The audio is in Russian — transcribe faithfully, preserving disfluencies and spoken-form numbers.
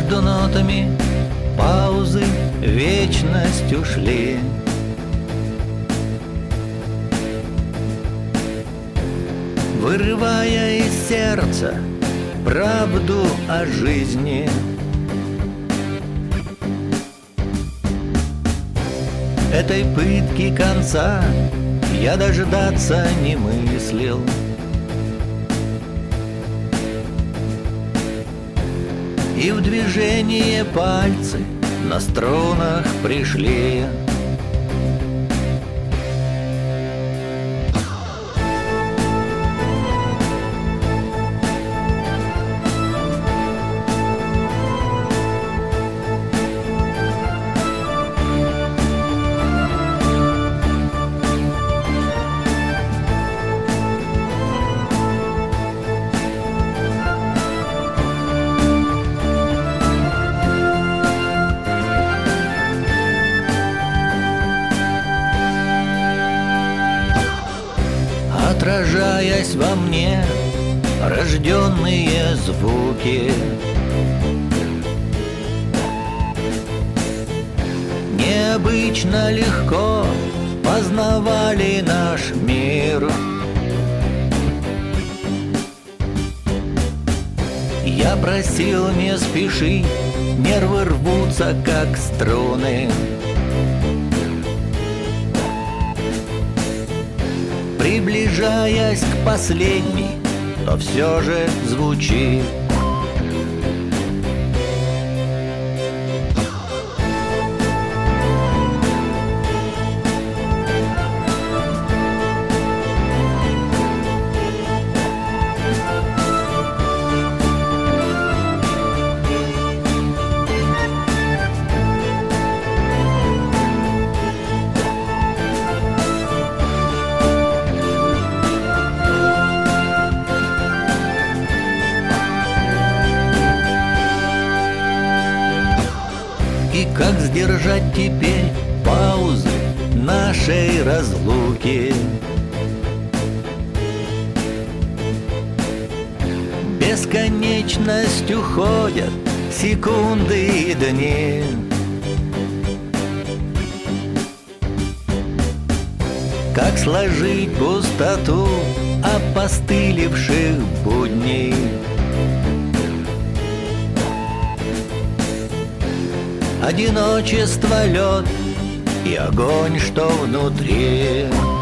Между нотами паузы вечность ушли. Вырывая из сердца правду о жизни, этой пытки конца я дождаться не мыслил. И в движение пальцы на струнах пришли. Отражаясь во мне рожденные звуки, необычно легко познавали наш мир. Я просил не спеши, нервы рвутся как струны. Приближаясь к последней, но все же звучит. И как сдержать теперь паузы нашей разлуки? Бесконечность уходят секунды и дни. Как сложить пустоту опостылевших будней? Одиночество, лед и огонь, что внутри.